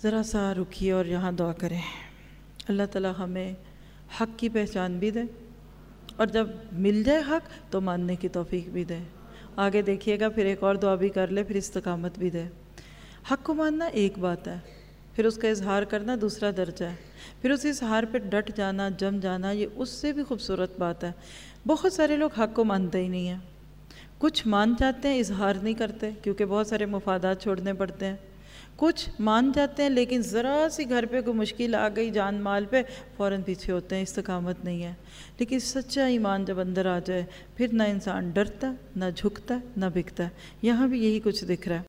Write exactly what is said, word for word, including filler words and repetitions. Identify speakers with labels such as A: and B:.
A: ज़रा सा रुकिए और यहाँ दुआ करें। अल्लाह ताला हमें हक़ की पहचान भी दे और जब मिल जाए हक़ तो मानने की तौफीक भी दे। आगे देखिएगा, फिर एक और दुआ भी कर ले, फिर इस्तकामत भी दे। हक़ को मानना एक बात है, फिर उसका इजहार करना दूसरा दर्जा है, फिर उस इजहार पे डट जाना, जम जाना, ये उससे भी खूबसूरत बात है। बहुत सारे लोग हक़ को मानते ही नहीं हैं। कुछ मान जाते हैं, इजहार नहीं करते क्योंकि बहुत सारे मुफादात छोड़ने पड़ते हैं। कुछ मान जाते हैं लेकिन ज़रा सी घर पे कोई मुश्किल आ गई जान माल पे, फ़ौरन पीछे होते हैं, इस्तकामत नहीं है। लेकिन सच्चा ईमान जब अंदर आ जाए फिर ना इंसान डरता, ना झुकता, ना बिकता। यहाँ भी यही कुछ दिख रहा है।